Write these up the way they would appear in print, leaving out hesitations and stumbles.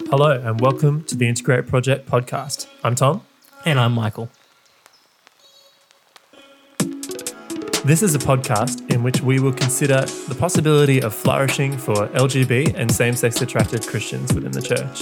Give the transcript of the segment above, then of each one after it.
Hello and welcome to the Integrate Project podcast. I'm Tom. And I'm Michael. This is a podcast in which we will consider the possibility of flourishing for LGB and same-sex attracted Christians within the church.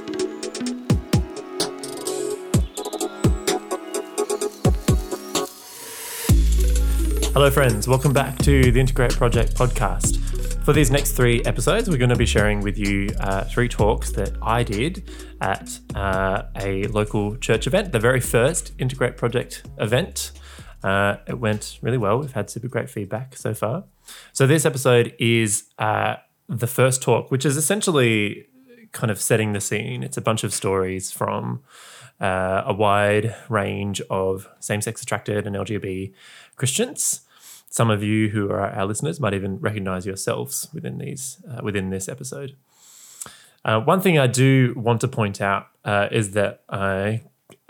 Hello friends, welcome back to the Integrate Project podcast. For these next 3 episodes, we're going to be sharing with you 3 talks that I did at a local church event, the very first Integrate Project event. It went really well. We've had super great feedback so far. So this episode is the first talk, which is essentially kind of setting the scene. It's a bunch of stories from a wide range of same-sex attracted and LGBT Christians. Some of you who are our listeners might even recognize yourselves within this episode. One thing I do want to point out is that I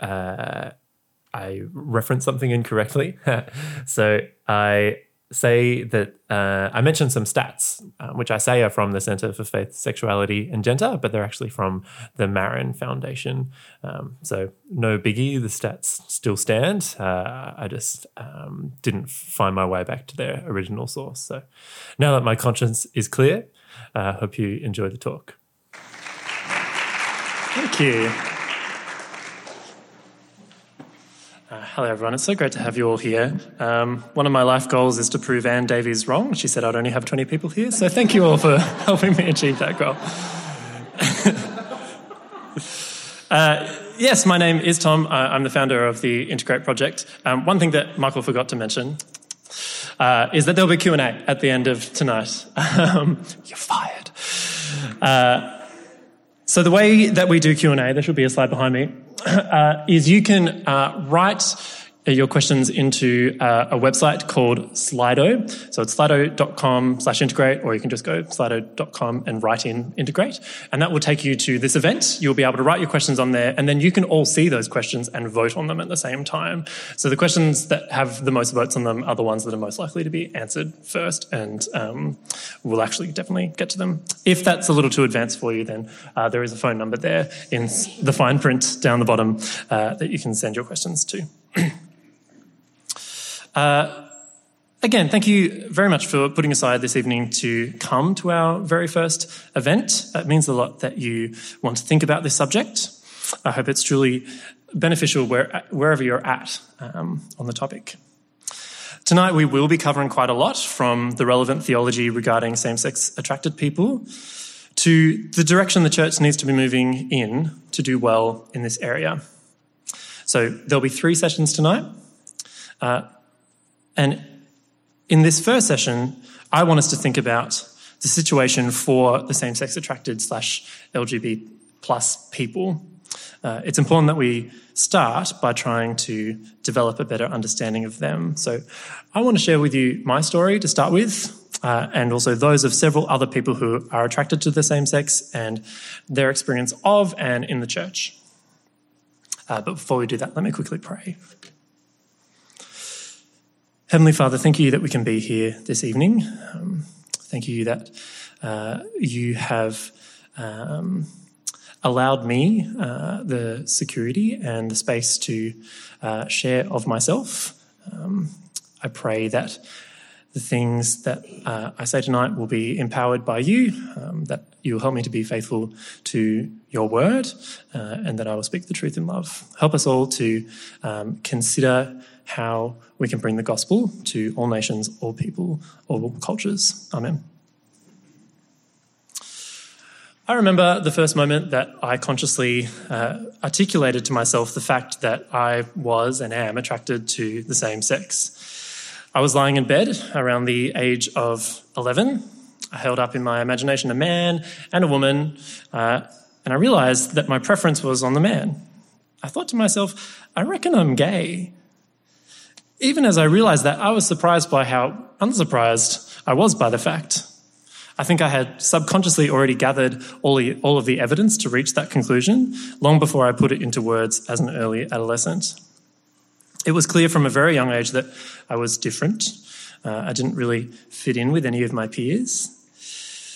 referenced something incorrectly. So I say that I mentioned some stats, which I say are from the Centre for Faith, Sexuality and Gender, but they're actually from the Marin Foundation. So no biggie, the stats still stand. I just didn't find my way back to their original source. So now that my conscience is clear, I hope you enjoy the talk. Thank you. Hello, everyone. It's so great to have you all here. One of my life goals is to prove Anne Davies wrong. She said I'd only have 20 people here, so thank you all for helping me achieve that goal. Yes, my name is Tom. I'm the founder of the Integrate Project. One thing that Michael forgot to mention is that there'll be Q&A at the end of tonight. You're fired. So the way that we do Q&A, there should be a slide behind me, is you can write your questions into a website called Slido. So it's slido.com/integrate, or you can just go slido.com and write in integrate. And that will take you to this event. You'll be able to write your questions on there, and then you can all see those questions and vote on them at the same time. So the questions that have the most votes on them are the ones that are most likely to be answered first, and we'll actually definitely get to them. If that's a little too advanced for you, then there is a phone number there in the fine print down the bottom that you can send your questions to. Again, thank you very much for putting aside this evening to come to our very first event. It means a lot that you want to think about this subject. I hope it's truly beneficial wherever you're at on the topic. Tonight we will be covering quite a lot, from the relevant theology regarding same-sex attracted people to the direction the church needs to be moving in to do well in this area. So there'll be 3 sessions tonight. And in this first session, I want us to think about the situation for the same-sex attracted / LGBT plus people. It's important that we start by trying to develop a better understanding of them. So I want to share with you my story to start with, and also those of several other people who are attracted to the same sex and their experience of and in the church. But before we do that, let me quickly pray. Heavenly Father, thank you that we can be here this evening. Thank you that you have allowed me the security and the space to share of myself. I pray that the things that I say tonight will be empowered by you, that you will help me to be faithful to your word, and that I will speak the truth in love. Help us all to consider how we can bring the gospel to all nations, all people, all cultures. Amen. I remember the first moment that I consciously articulated to myself the fact that I was and am attracted to the same sex. I was lying in bed around the age of 11. I held up in my imagination a man and a woman, and I realised that my preference was on the man. I thought to myself, I reckon I'm gay. Even as I realised that, I was surprised by how unsurprised I was by the fact. I think I had subconsciously already gathered all of the evidence to reach that conclusion long before I put it into words as an early adolescent. It was clear from a very young age that I was different. I didn't really fit in with any of my peers.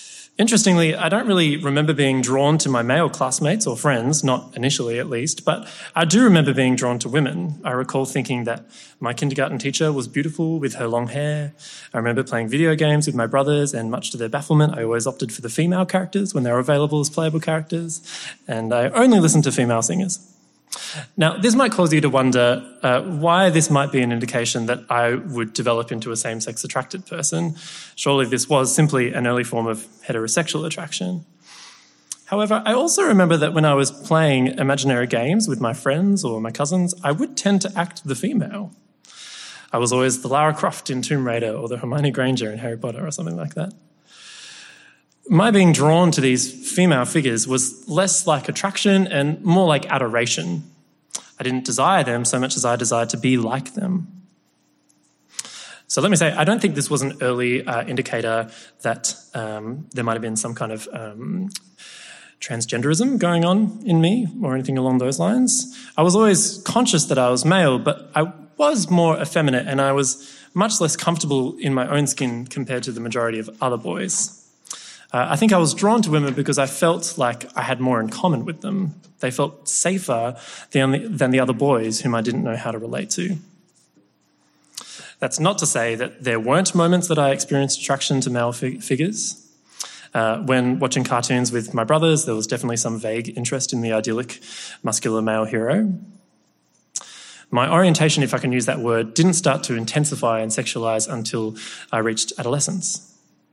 Interestingly, I don't really remember being drawn to my male classmates or friends, not initially at least, but I do remember being drawn to women. I recall thinking that my kindergarten teacher was beautiful with her long hair. I remember playing video games with my brothers, and much to their bafflement, I always opted for the female characters when they were available as playable characters, and I only listened to female singers. Now, this might cause you to wonder why this might be an indication that I would develop into a same-sex attracted person. Surely this was simply an early form of heterosexual attraction. However, I also remember that when I was playing imaginary games with my friends or my cousins, I would tend to act the female. I was always the Lara Croft in Tomb Raider or the Hermione Granger in Harry Potter or something like that. My being drawn to these female figures was less like attraction and more like adoration. I didn't desire them so much as I desired to be like them. So let me say, I don't think this was an early indicator that there might have been some kind of transgenderism going on in me or anything along those lines. I was always conscious that I was male, but I was more effeminate and I was much less comfortable in my own skin compared to the majority of other boys. I think I was drawn to women because I felt like I had more in common with them. They felt safer than the other boys whom I didn't know how to relate to. That's not to say that there weren't moments that I experienced attraction to male figures. When watching cartoons with my brothers, there was definitely some vague interest in the idyllic muscular male hero. My orientation, if I can use that word, didn't start to intensify and sexualise until I reached adolescence.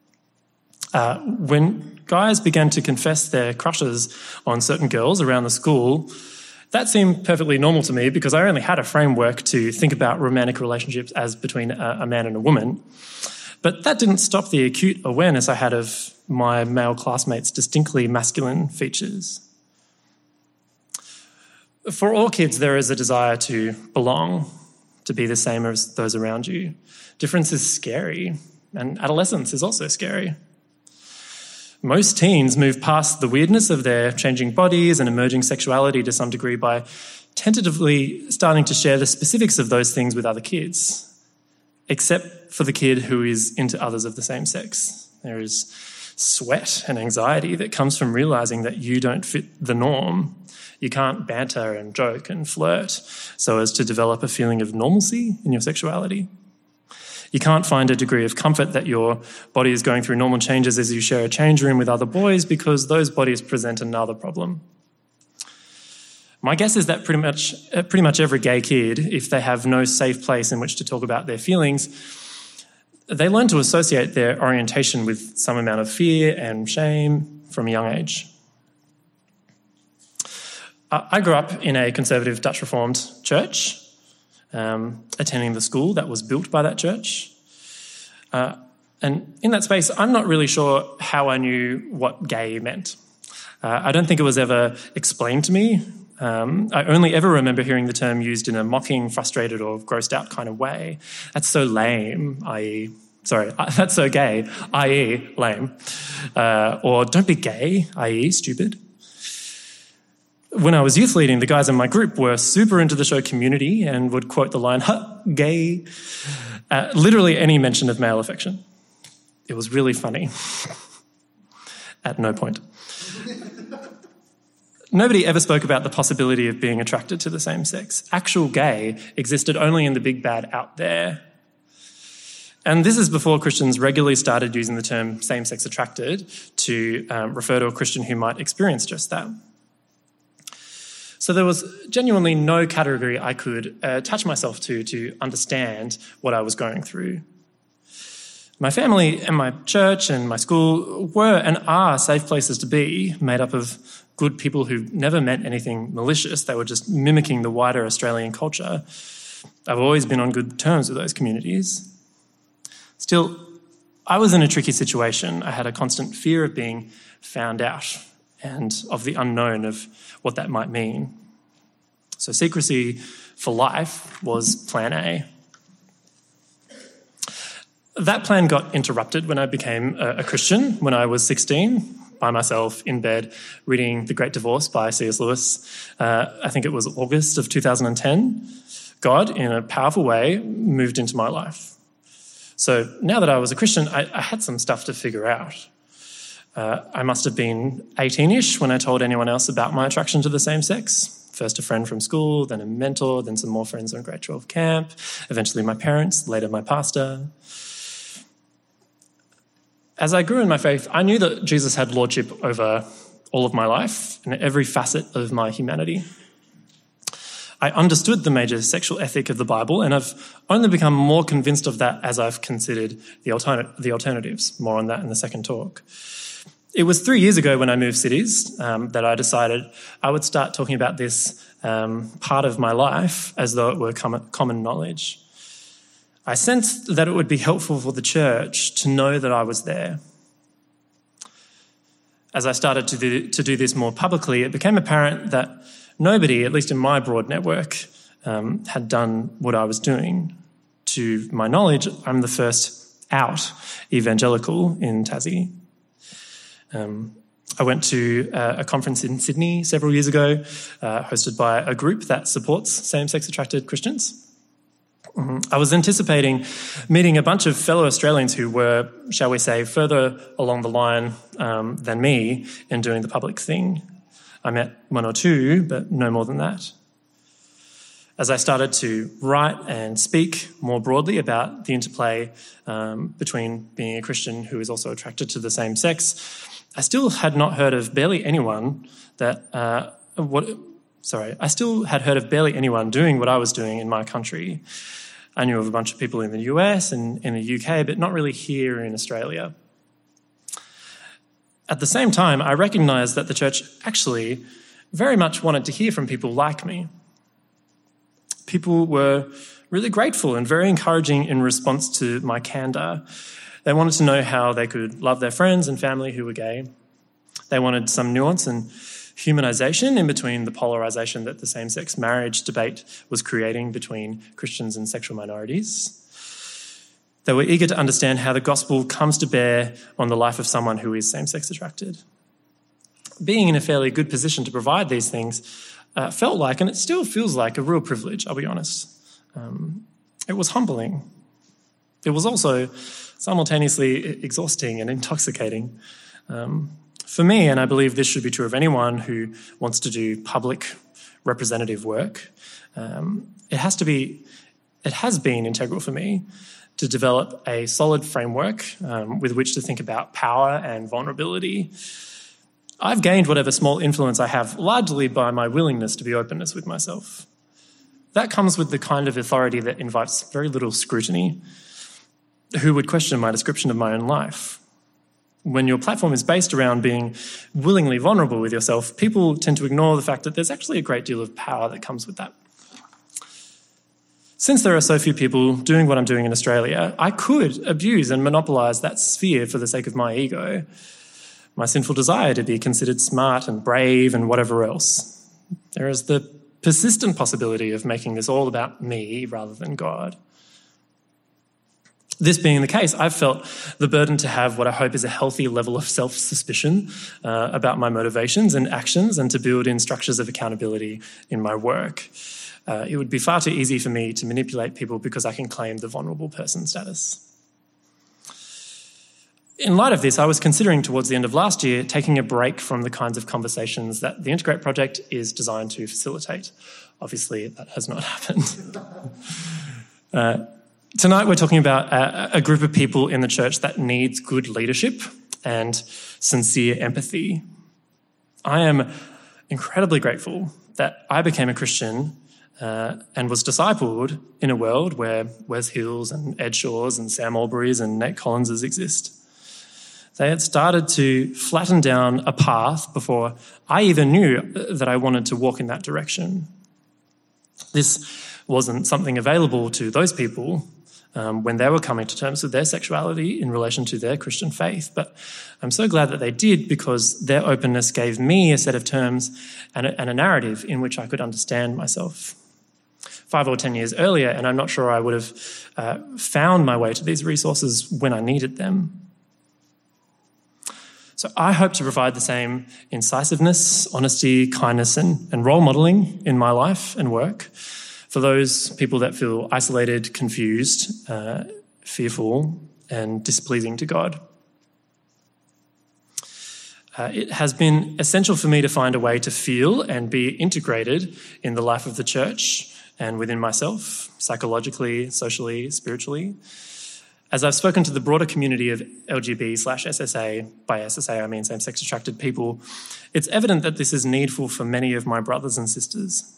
When guys began to confess their crushes on certain girls around the school, that seemed perfectly normal to me because I only had a framework to think about romantic relationships as between a man and a woman. But that didn't stop the acute awareness I had of my male classmates' distinctly masculine features. For all kids, there is a desire to belong, to be the same as those around you. Difference is scary, and adolescence is also scary. Most teens move past the weirdness of their changing bodies and emerging sexuality to some degree by tentatively starting to share the specifics of those things with other kids, except for the kid who is into others of the same sex. There is sweat and anxiety that comes from realising that you don't fit the norm. You can't banter and joke and flirt so as to develop a feeling of normalcy in your sexuality. You can't find a degree of comfort that your body is going through normal changes as you share a change room with other boys because those bodies present another problem. My guess is that pretty much every gay kid, if they have no safe place in which to talk about their feelings, they learn to associate their orientation with some amount of fear and shame from a young age. I grew up in a conservative Dutch Reformed church, attending the school that was built by that church. And in that space, I'm not really sure how I knew what gay meant. I don't think it was ever explained to me. I only ever remember hearing the term used in a mocking, frustrated or grossed out kind of way. That's so lame, that's so gay, i.e. lame. Or don't be gay, i.e. stupid. When I was youth leading, the guys in my group were super into the show Community and would quote the line, gay, literally any mention of male affection. It was really funny. At no point. Nobody ever spoke about the possibility of being attracted to the same sex. Actual gay existed only in the big bad out there. And this is before Christians regularly started using the term same-sex attracted to refer to a Christian who might experience just that. So there was genuinely no category I could attach myself to understand what I was going through. My family and my church and my school were and are safe places to be, made up of good people who never meant anything malicious. They were just mimicking the wider Australian culture. I've always been on good terms with those communities. Still, I was in a tricky situation. I had a constant fear of being found out and of the unknown of what that might mean. So secrecy for life was plan A. That plan got interrupted when I became a Christian when I was 16, by myself in bed, reading The Great Divorce by C.S. Lewis. I think it was August of 2010. God, in a powerful way, moved into my life. So now that I was a Christian, I had some stuff to figure out. I must have been 18-ish when I told anyone else about my attraction to the same sex. First a friend from school, then a mentor, then some more friends on grade 12 camp, eventually my parents, later my pastor. As I grew in my faith, I knew that Jesus had lordship over all of my life and every facet of my humanity. I understood the major sexual ethic of the Bible, and I've only become more convinced of that as I've considered the alternatives. More on that in the second talk. It was 3 years ago when I moved cities that I decided I would start talking about this part of my life as though it were common knowledge. I sensed that it would be helpful for the church to know that I was there. As I started to do this more publicly, it became apparent that nobody, at least in my broad network, had done what I was doing. To my knowledge, I'm the first out evangelical in Tassie. I went to a conference in Sydney several years ago, hosted by a group that supports same-sex attracted Christians. I was anticipating meeting a bunch of fellow Australians who were, shall we say, further along the line than me in doing the public thing. I met one or two, but no more than that. As I started to write and speak more broadly about the interplay between being a Christian who is also attracted to the same sex, I still had not heard of barely anyone I still had heard of barely anyone doing what I was doing in my country. I knew of a bunch of people in the US and in the UK, but not really here in Australia. At the same time, I recognised that the church actually very much wanted to hear from people like me. People were really grateful and very encouraging in response to my candour. They wanted to know how they could love their friends and family who were gay. They wanted some nuance and humanisation in between the polarisation that the same-sex marriage debate was creating between Christians and sexual minorities. They were eager to understand how the gospel comes to bear on the life of someone who is same-sex attracted. Being in a fairly good position to provide these things felt like, and it still feels like, a real privilege, I'll be honest. It was humbling. It was also simultaneously exhausting and intoxicating. For me, and I believe this should be true of anyone who wants to do public representative work, it has been integral for me to develop a solid framework with which to think about power and vulnerability. I've gained whatever small influence I have largely by my willingness to be openness with myself. That comes with the kind of authority that invites very little scrutiny. Who would question my description of my own life? When your platform is based around being willingly vulnerable with yourself, people tend to ignore the fact that there's actually a great deal of power that comes with that. Since there are so few people doing what I'm doing in Australia, I could abuse and monopolise that sphere for the sake of my ego, my sinful desire to be considered smart and brave and whatever else. There is the persistent possibility of making this all about me rather than God. This being the case, I've felt the burden to have what I hope is a healthy level of self-suspicion about my motivations and actions, and to build in structures of accountability in my work. It would be far too easy for me to manipulate people because I can claim the vulnerable person status. In light of this, I was considering towards the end of last year taking a break from the kinds of conversations that the Integrate project is designed to facilitate. Obviously, that has not happened. Tonight we're talking about a group of people in the church that needs good leadership and sincere empathy. I am incredibly grateful that I became a Christian and was discipled in a world where Wes Hills and Ed Shaws and Sam Albury's and Nate Collinses exist. They had started to flatten down a path before I even knew that I wanted to walk in that direction. This wasn't something available to those people when they were coming to terms with their sexuality in relation to their Christian faith. But I'm so glad that they did, because their openness gave me a set of terms and a narrative in which I could understand myself. 5 or 10 years earlier, and I'm not sure I would have found my way to these resources when I needed them. So I hope to provide the same incisiveness, honesty, kindness, and role modelling in my life and work for those people that feel isolated, confused, fearful, and displeasing to God. It has been essential for me to find a way to feel and be integrated in the life of the church and within myself, psychologically, socially, spiritually. As I've spoken to the broader community of LGB/SSA, by SSA I mean same-sex attracted people, it's evident that this is needful for many of my brothers and sisters.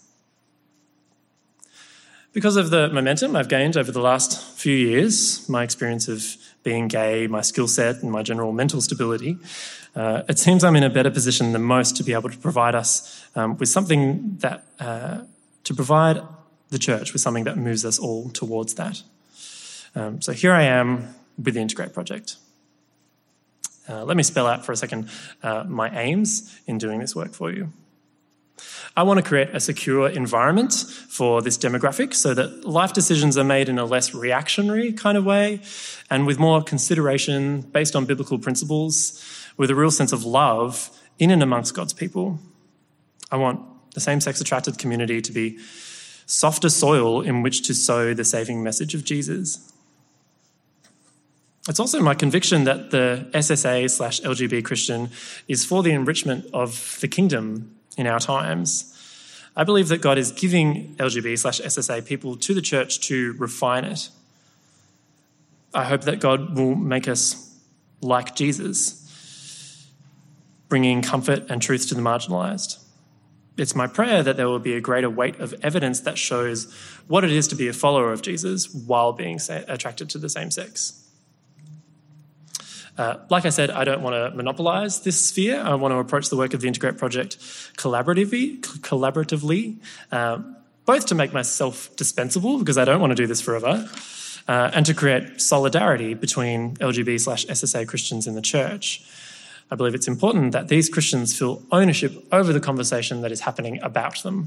Because of the momentum I've gained over the last few years, my experience of being gay, my skill set and my general mental stability, it seems I'm in a better position than most to be able to provide us with something that, to provide the church with something that moves us all towards that. So here I am with the Integrate Project. Let me spell out for a second my aims in doing this work for you. I want to create a secure environment for this demographic so that life decisions are made in a less reactionary kind of way and with more consideration based on biblical principles, with a real sense of love in and amongst God's people. I want the same-sex attracted community to be softer soil in which to sow the saving message of Jesus. It's also my conviction that the SSA/LGB Christian is for the enrichment of the kingdom in our times. I believe that God is giving LGB/SSA people to the church to refine it. I hope that God will make us like Jesus, bringing comfort and truth to the marginalised. It's my prayer that there will be a greater weight of evidence that shows what it is to be a follower of Jesus while being attracted to the same sex. Like I said, I don't want to monopolise this sphere. I want to approach the work of the Integrate Project collaboratively, both to make myself dispensable, because I don't want to do this forever, and to create solidarity between LGB/SSA Christians in the church. I believe it's important that these Christians feel ownership over the conversation that is happening about them.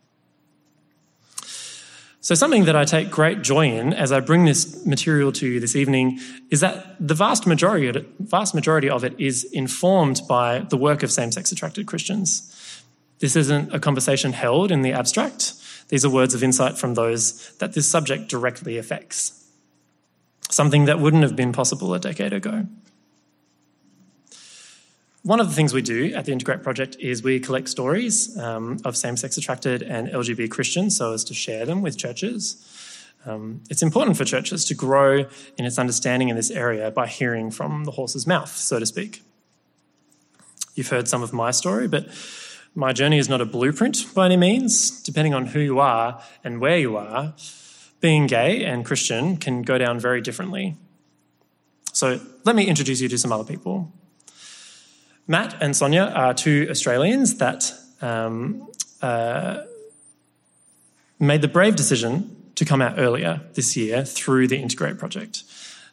So something that I take great joy in as I bring this material to you this evening is that the vast majority of it is informed by the work of same-sex attracted Christians. This isn't a conversation held in the abstract. These are words of insight from those that this subject directly affects, something that wouldn't have been possible a decade ago. One of the things we do at the Integrate Project is we collect stories of same-sex attracted and LGB Christians so as to share them with churches. It's important for churches to grow in its understanding in this area by hearing from the horse's mouth, so to speak. You've heard some of my story, but my journey is not a blueprint by any means. Depending on who you are and where you are, being gay and Christian can go down very differently. So let me introduce you to some other people. Matt and Sonia are two Australians that made the brave decision to come out earlier this year through the Integrate Project.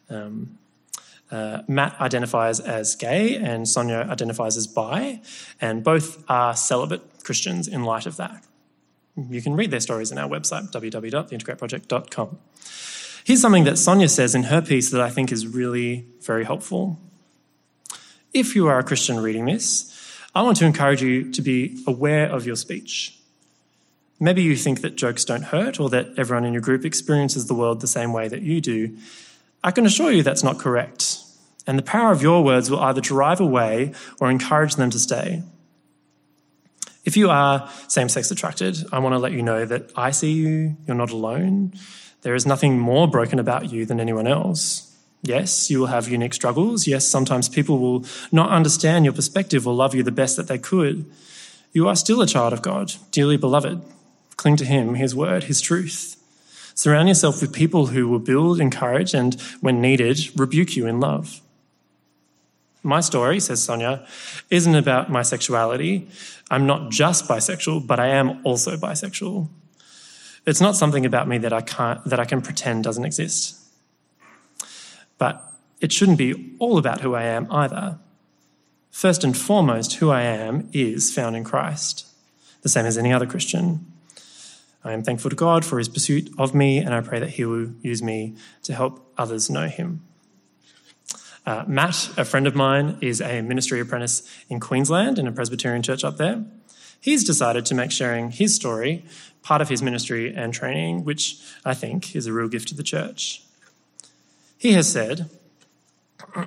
Matt identifies as gay and Sonia identifies as bi, and both are celibate Christians in light of that. You can read their stories on our website, www.theintegrateproject.com. Here's something that Sonia says in her piece that I think is really very helpful. If you are a Christian reading this, I want to encourage you to be aware of your speech. Maybe you think that jokes don't hurt or that everyone in your group experiences the world the same way that you do. I can assure you that's not correct, and the power of your words will either drive away or encourage them to stay. If you are same-sex attracted, I want to let you know that I see you, you're not alone. There is nothing more broken about you than anyone else. Yes, you will have unique struggles. Yes, sometimes people will not understand your perspective or love you the best that they could. You are still a child of God, dearly beloved. Cling to him, his word, his truth. Surround yourself with people who will build, encourage, and, when needed, rebuke you in love. My story, says Sonia, isn't about my sexuality. I'm not just bisexual, but I am also bisexual. It's not something about me that I can pretend doesn't exist. But it shouldn't be all about who I am either. First and foremost, who I am is found in Christ, the same as any other Christian. I am thankful to God for his pursuit of me, and I pray that he will use me to help others know him. Matt, a friend of mine, is a ministry apprentice in Queensland in a Presbyterian church up there. He's decided to make sharing his story part of his ministry and training, which I think is a real gift to the church. He has said,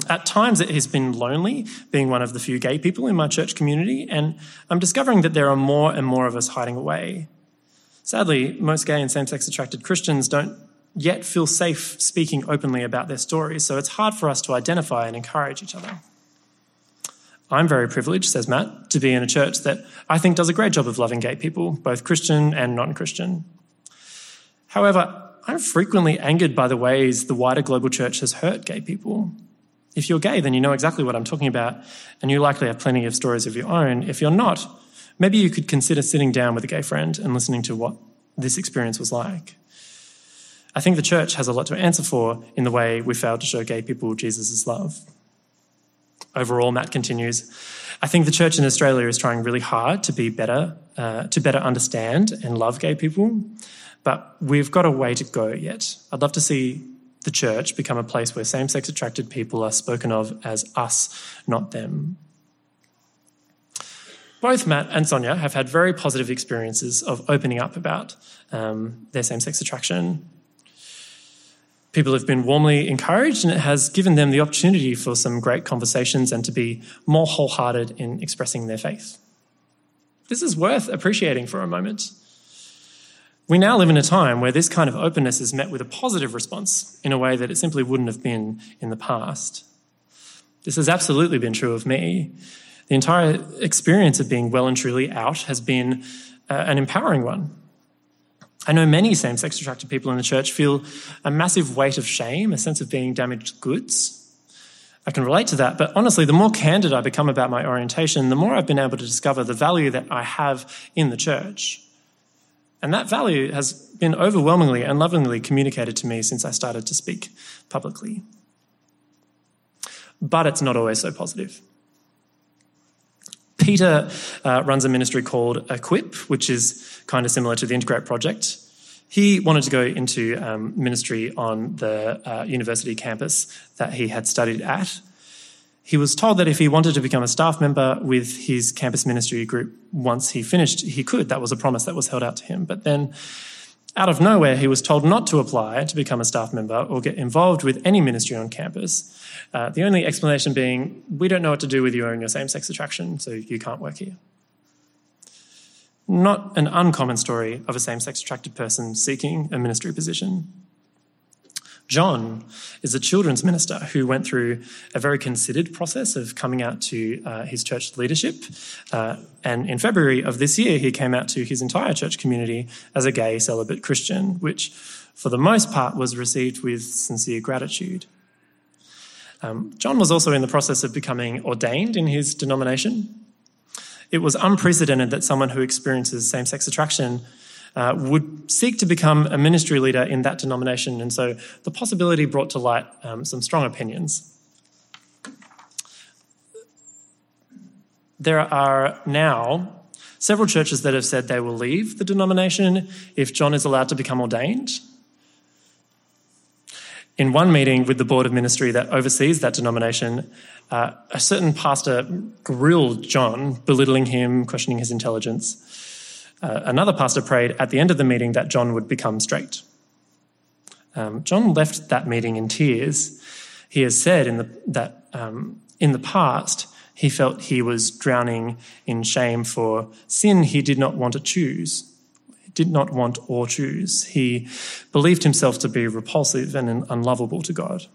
At times it has been lonely being one of the few gay people in my church community, and I'm discovering that there are more and more of us hiding away. Sadly, most gay and same-sex attracted Christians don't yet feel safe speaking openly about their stories, so it's hard for us to identify and encourage each other. I'm very privileged, says Matt, to be in a church that I think does a great job of loving gay people, both Christian and non-Christian. However, I'm frequently angered by the ways the wider global church has hurt gay people. If you're gay, then you know exactly what I'm talking about, and you likely have plenty of stories of your own. If you're not, maybe you could consider sitting down with a gay friend and listening to what this experience was like. I think the church has a lot to answer for in the way we failed to show gay people Jesus' love. Overall, Matt continues, I think the church in Australia is trying really hard to be better, to better understand and love gay people, but we've got a way to go yet. I'd love to see the church become a place where same-sex attracted people are spoken of as us, not them. Both Matt and Sonia have had very positive experiences of opening up about their same-sex attraction. People have been warmly encouraged, and it has given them the opportunity for some great conversations and to be more wholehearted in expressing their faith. This is worth appreciating for a moment. We now live in a time where this kind of openness is met with a positive response in a way that it simply wouldn't have been in the past. This has absolutely been true of me. The entire experience of being well and truly out has been an empowering one. I know many same-sex attracted people in the church feel a massive weight of shame, a sense of being damaged goods. I can relate to that, but honestly, the more candid I become about my orientation, the more I've been able to discover the value that I have in the church. And that value has been overwhelmingly and lovingly communicated to me since I started to speak publicly. But it's not always so positive. Peter runs a ministry called Equip, which is kind of similar to the Integrate Project. He wanted to go into ministry on the university campus that he had studied at. He was told that if he wanted to become a staff member with his campus ministry group once he finished, he could. That was a promise that was held out to him. But then, out of nowhere, he was told not to apply to become a staff member or get involved with any ministry on campus. The only explanation being, we don't know what to do with you and your same-sex attraction, so you can't work here. Not an uncommon story of a same-sex attracted person seeking a ministry position. John is a children's minister who went through a very considered process of coming out to his church leadership. And in February of this year, he came out to his entire church community as a gay celibate Christian, which for the most part was received with sincere gratitude. John was also in the process of becoming ordained in his denomination. It was unprecedented that someone who experiences same-sex attraction would seek to become a ministry leader in that denomination, and so the possibility brought to light some strong opinions. There are now several churches that have said they will leave the denomination if John is allowed to become ordained. In one meeting with the board of ministry that oversees that denomination, a certain pastor grilled John, belittling him, questioning his intelligence. Another pastor prayed at the end of the meeting that John would become straight. John left that meeting in tears. He has said that in the past, he felt he was drowning in shame for sin he did not want to choose. Did not want or choose. He believed himself to be repulsive and unlovable to God.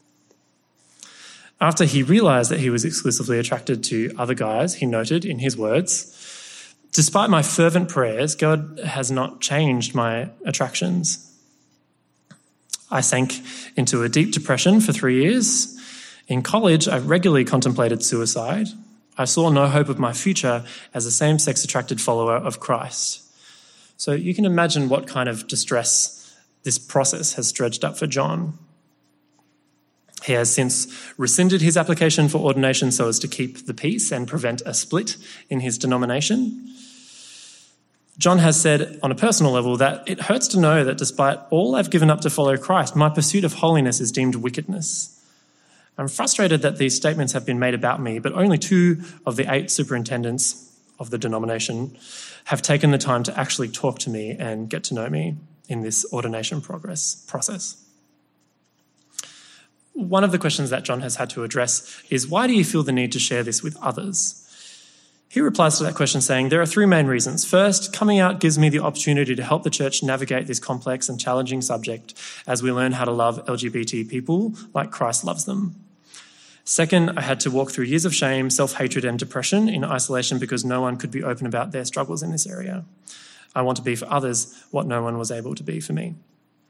After he realised that he was exclusively attracted to other guys, he noted in his words, "Despite my fervent prayers, God has not changed my attractions. I sank into a deep depression for 3 years. In college, I regularly contemplated suicide. I saw no hope of my future as a same-sex attracted follower of Christ." So you can imagine what kind of distress this process has dredged up for John. He has since rescinded his application for ordination so as to keep the peace and prevent a split in his denomination. John has said on a personal level that it hurts to know that despite all I've given up to follow Christ, my pursuit of holiness is deemed wickedness. I'm frustrated that these statements have been made about me, but only 2 of the 8 superintendents of the denomination have taken the time to actually talk to me and get to know me in this ordination process. one of the questions that John has had to address is, why do you feel the need to share this with others? He replies to that question saying, there are three main reasons. First, coming out gives me the opportunity to help the church navigate this complex and challenging subject as we learn how to love LGBT people like Christ loves them. Second, I had to walk through years of shame, self-hatred and depression in isolation because no one could be open about their struggles in this area. I want to be for others what no one was able to be for me.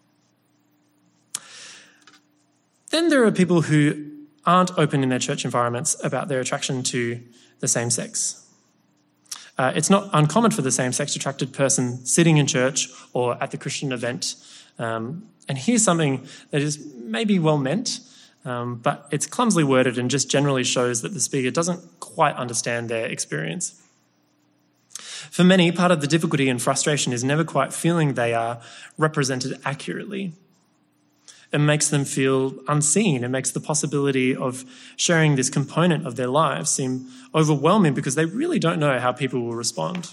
Then there are people who aren't open in their church environments about their attraction to the same sex. It's not uncommon for the same-sex attracted person sitting in church or at the Christian event and hear something that is maybe well meant, but it's clumsily worded and just generally shows that the speaker doesn't quite understand their experience. For many, part of the difficulty and frustration is never quite feeling they are represented accurately. It makes them feel unseen. It makes the possibility of sharing this component of their lives seem overwhelming because they really don't know how people will respond.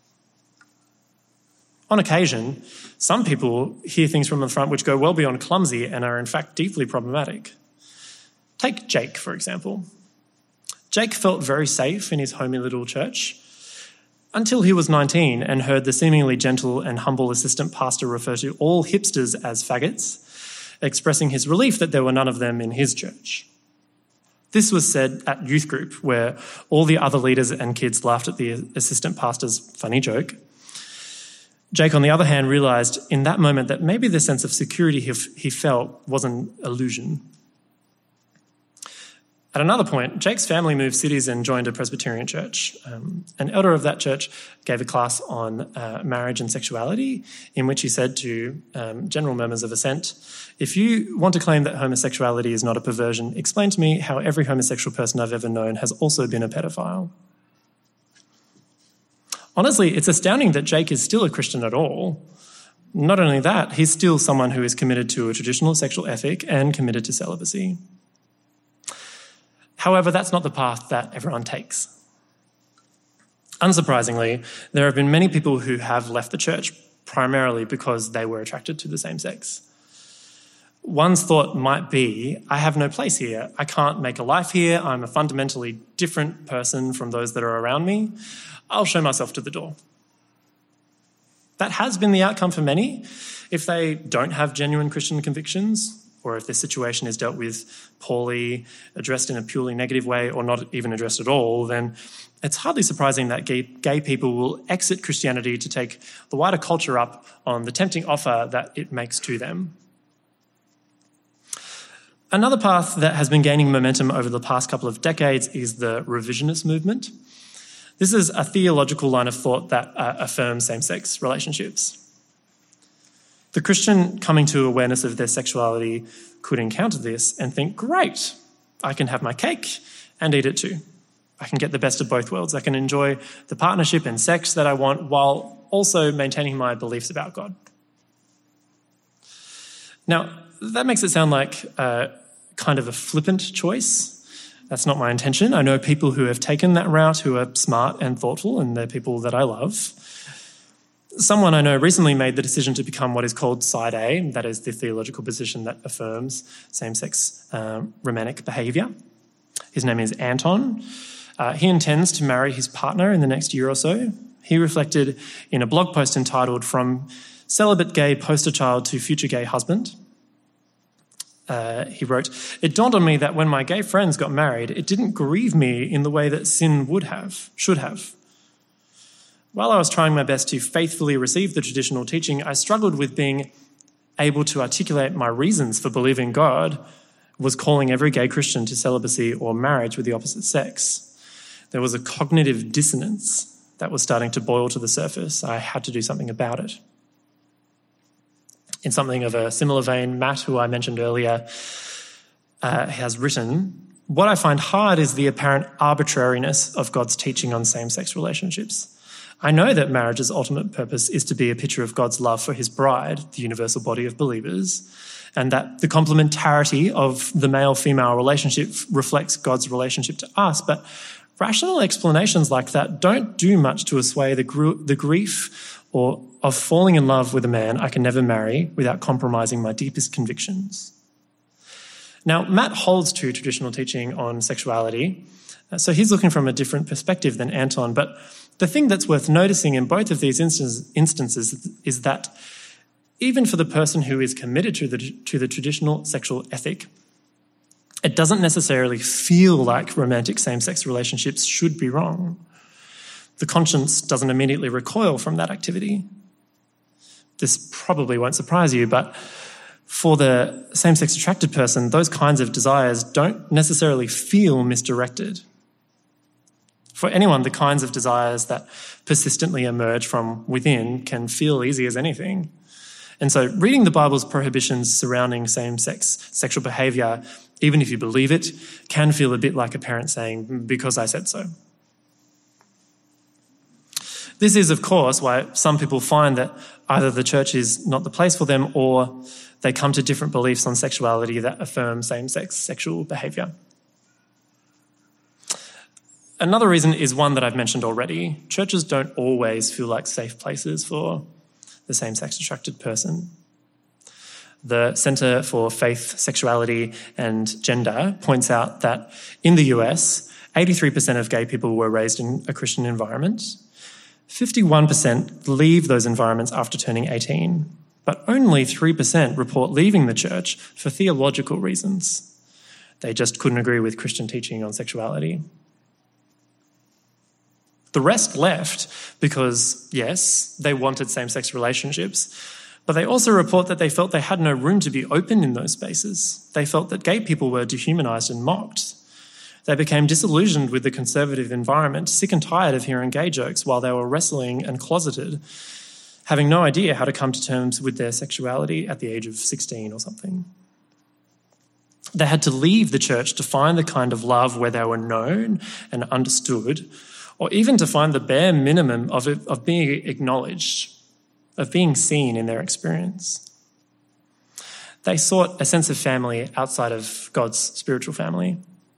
On occasion, some people hear things from the front which go well beyond clumsy and are in fact deeply problematic. Take Jake, for example. Jake felt very safe in his homey little church until he was 19 and heard the seemingly gentle and humble assistant pastor refer to all hipsters as faggots, expressing his relief that there were none of them in his church. This was said at youth group, where all the other leaders and kids laughed at the assistant pastor's funny joke. Jake, on the other hand, realised in that moment that maybe the sense of security he felt was an illusion. At another point, Jake's family moved cities and joined a Presbyterian church. An elder of that church gave a class on marriage and sexuality, in which he said to general murmurs of assent, if you want to claim that homosexuality is not a perversion, explain to me how every homosexual person I've ever known has also been a pedophile. Honestly, it's astounding that Jake is still a Christian at all. Not only that, he's still someone who is committed to a traditional sexual ethic and committed to celibacy. However, that's not the path that everyone takes. Unsurprisingly, there have been many people who have left the church primarily because they were attracted to the same sex. One's thought might be, I have no place here. I can't make a life here. I'm a fundamentally different person from those that are around me. I'll show myself to the door. That has been the outcome for many. If they don't have genuine Christian convictions, or if their situation is dealt with poorly, addressed in a purely negative way, or not even addressed at all, then it's hardly surprising that gay people will exit Christianity to take the wider culture up on the tempting offer that it makes to them. Another path that has been gaining momentum over the past couple of decades is the revisionist movement. This is a theological line of thought that affirms same-sex relationships. The Christian coming to awareness of their sexuality could encounter this and think, great, I can have my cake and eat it too. I can get the best of both worlds. I can enjoy the partnership and sex that I want while also maintaining my beliefs about God. Now, that makes it sound like kind of a flippant choice. That's not my intention. I know people who have taken that route who are smart and thoughtful, and they're people that I love. Someone I know recently made the decision to become what is called Side A, that is the theological position that affirms same-sex romantic behaviour. His name is Anton. He intends to marry his partner in the next year or so. He reflected in a blog post entitled From Celibate Gay Poster Child to Future Gay Husband. He wrote, "It dawned on me that when my gay friends got married, it didn't grieve me in the way that sin should have. While I was trying my best to faithfully receive the traditional teaching, I struggled with being able to articulate my reasons for believing God was calling every gay Christian to celibacy or marriage with the opposite sex. There was a cognitive dissonance that was starting to boil to the surface. I had to do something about it." In something of a similar vein, Matt, who I mentioned earlier, has written, "What I find hard is the apparent arbitrariness of God's teaching on same-sex relationships. I know that marriage's ultimate purpose is to be a picture of God's love for his bride, the universal body of believers, and that the complementarity of the male-female relationship reflects God's relationship to us, but rational explanations like that don't do much to assuage the grief or of falling in love with a man I can never marry without compromising my deepest convictions." Now, Matt holds to traditional teaching on sexuality, so he's looking from a different perspective than Anton. But the thing that's worth noticing in both of these instances is that even for the person who is committed to the traditional sexual ethic, it doesn't necessarily feel like romantic same-sex relationships should be wrong. The conscience doesn't immediately recoil from that activity. This probably won't surprise you, but for the same-sex attracted person, those kinds of desires don't necessarily feel misdirected. For anyone, the kinds of desires that persistently emerge from within can feel easy as anything. And so reading the Bible's prohibitions surrounding same-sex sexual behaviour, even if you believe it, can feel a bit like a parent saying, "Because I said so." This is, of course, why some people find that either the church is not the place for them or they come to different beliefs on sexuality that affirm same-sex sexual behaviour. Another reason is one that I've mentioned already. Churches don't always feel like safe places for the same-sex attracted person. The Centre for Faith, Sexuality and Gender points out that in the US, 83% of gay people were raised in a Christian environment. 51% leave those environments after turning 18, but only 3% report leaving the church for theological reasons. They just couldn't agree with Christian teaching on sexuality. The rest left because, yes, they wanted same-sex relationships, but they also report that they felt they had no room to be open in those spaces. They felt that gay people were dehumanised and mocked. They became disillusioned with the conservative environment, sick and tired of hearing gay jokes while they were wrestling and closeted, having no idea how to come to terms with their sexuality at the age of 16 or something. They had to leave the church to find the kind of love where they were known and understood, or even to find the bare minimum of being acknowledged, of being seen in their experience. They sought a sense of family outside of God's spiritual family.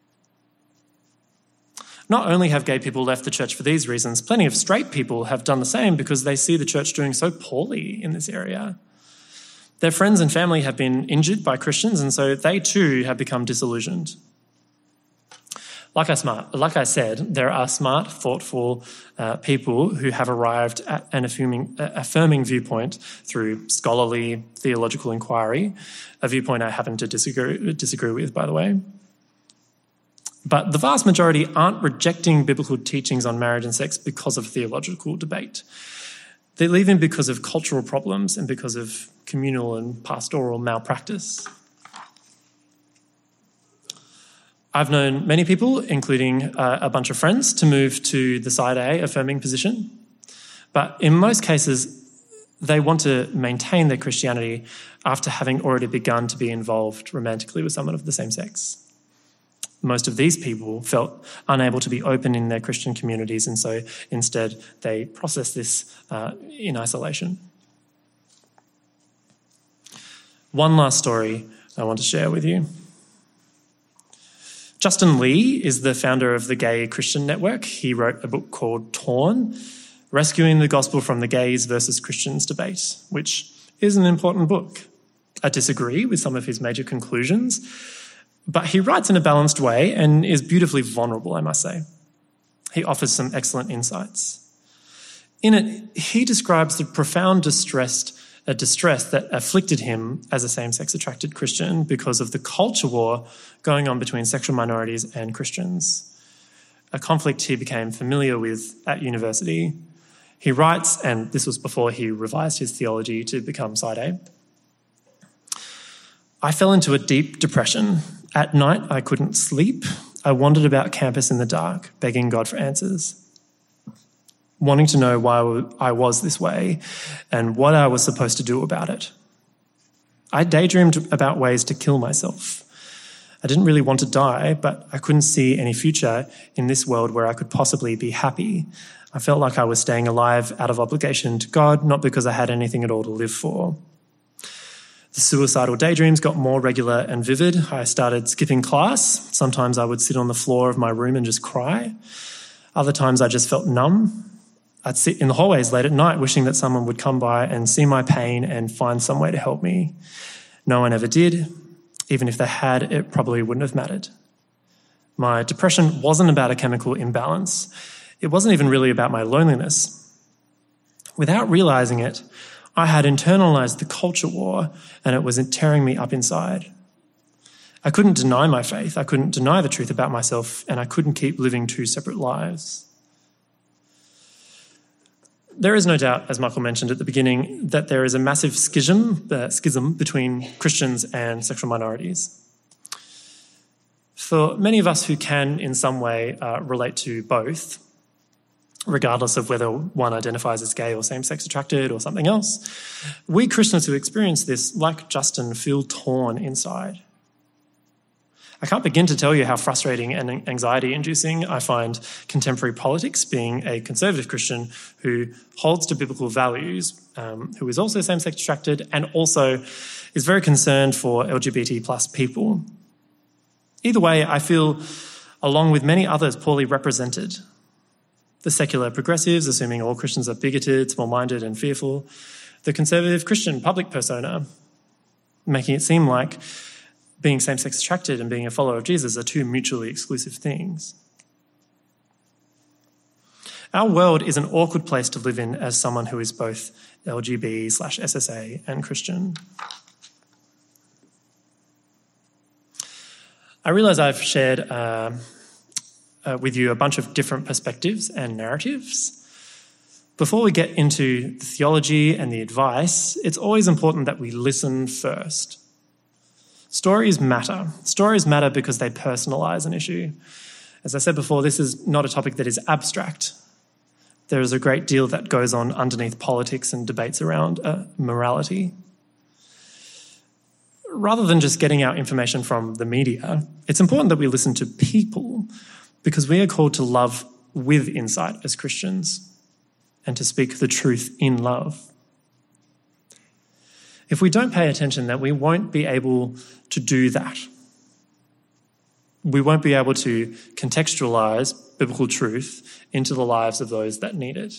Not only have gay people left the church for these reasons, plenty of straight people have done the same because they see the church doing so poorly in this area. Their friends and family have been injured by Christians, and so they too have become disillusioned. Like I said, there are smart, thoughtful people who have arrived at an affirming viewpoint through scholarly theological inquiry, a viewpoint I happen to disagree with, by the way. But the vast majority aren't rejecting biblical teachings on marriage and sex because of theological debate. They're leaving because of cultural problems and because of communal and pastoral malpractice. I've known many people, including a bunch of friends, to move to the side A affirming position. But in most cases, they want to maintain their Christianity after having already begun to be involved romantically with someone of the same sex. Most of these people felt unable to be open in their Christian communities, and so instead they process this in isolation. One last story I want to share with you. Justin Lee is the founder of the Gay Christian Network. He wrote a book called Torn, Rescuing the Gospel from the Gays versus Christians Debate, which is an important book. I disagree with some of his major conclusions, but he writes in a balanced way and is beautifully vulnerable, I must say. He offers some excellent insights. In it, he describes the profound distress that afflicted him as a same-sex attracted Christian because of the culture war going on between sexual minorities and Christians, a conflict he became familiar with at university. He writes, and this was before he revised his theology to become side A, "I fell into a deep depression. At night, I couldn't sleep. I wandered about campus in the dark, begging God for answers, wanting to know why I was this way and what I was supposed to do about it. I daydreamed about ways to kill myself. I didn't really want to die, but I couldn't see any future in this world where I could possibly be happy. I felt like I was staying alive out of obligation to God, not because I had anything at all to live for. The suicidal daydreams got more regular and vivid. I started skipping class. Sometimes I would sit on the floor of my room and just cry. Other times I just felt numb. I'd sit in the hallways late at night wishing that someone would come by and see my pain and find some way to help me. No one ever did. Even if they had, it probably wouldn't have mattered. My depression wasn't about a chemical imbalance. It wasn't even really about my loneliness. Without realizing it, I had internalized the culture war, and it was tearing me up inside. I couldn't deny my faith. I couldn't deny the truth about myself, and I couldn't keep living two separate lives. There is no doubt, as Michael mentioned at the beginning, that there is a massive schism between Christians and sexual minorities. For many of us who can, in some way, relate to both, regardless of whether one identifies as gay or same-sex attracted or something else, we Christians who experience this, like Justin, feel torn inside. I can't begin to tell you how frustrating and anxiety-inducing I find contemporary politics, being a conservative Christian who holds to biblical values, who is also same-sex attracted, and also is very concerned for LGBT plus people. Either way, I feel, along with many others, poorly represented. The secular progressives, assuming all Christians are bigoted, small-minded and fearful. The conservative Christian public persona, making it seem like being same-sex attracted and being a follower of Jesus are two mutually exclusive things. Our world is an awkward place to live in as someone who is both LGB/SSA and Christian. I realise I've shared with you a bunch of different perspectives and narratives. Before we get into the theology and the advice, it's always important that we listen first. Stories matter. Stories matter because they personalise an issue. As I said before, this is not a topic that is abstract. There is a great deal that goes on underneath politics and debates around morality. Rather than just getting our information from the media, it's important that we listen to people because we are called to love with insight as Christians and to speak the truth in love. If we don't pay attention, then we won't be able to do that. We won't be able to contextualise biblical truth into the lives of those that need it.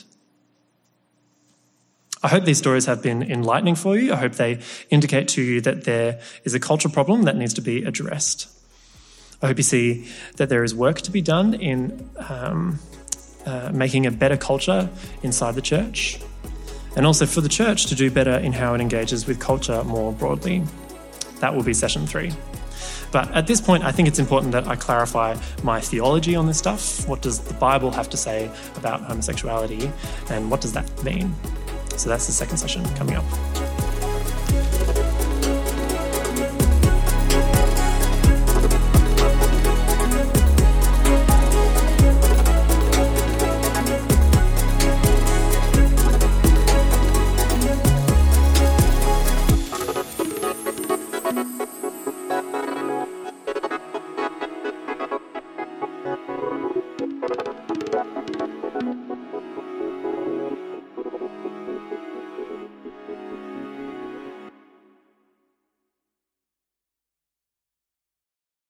I hope these stories have been enlightening for you. I hope they indicate to you that there is a cultural problem that needs to be addressed. I hope you see that there is work to be done in making a better culture inside the church, and also for the church to do better in how it engages with culture more broadly. That will be session 3. But at this point, I think it's important that I clarify my theology on this stuff. What does the Bible have to say about homosexuality, and what does that mean? So that's the second session coming up.